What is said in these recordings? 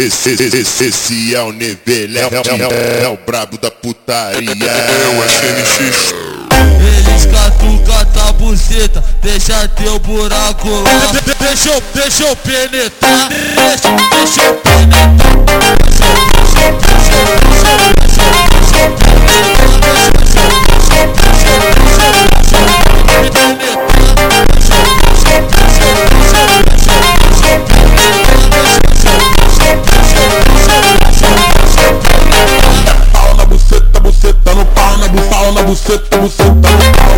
Esse é o Nevelete, é o brabo da putaria. É o FNX. Eles catucam a buceta, deixa teu buraco lá. Deixa eu penetrar, deixa eu penetrar. Buceta, buceta no pau,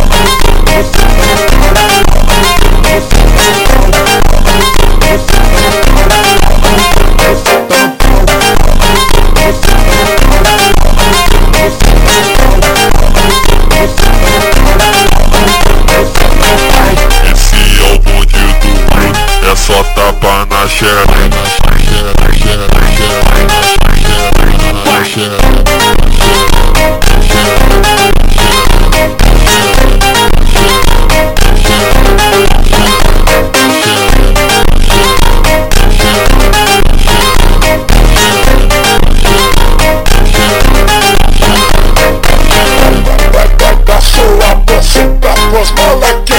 esse é o bonde do ruim, é só tapa na xereca. sua buceta pros moleque.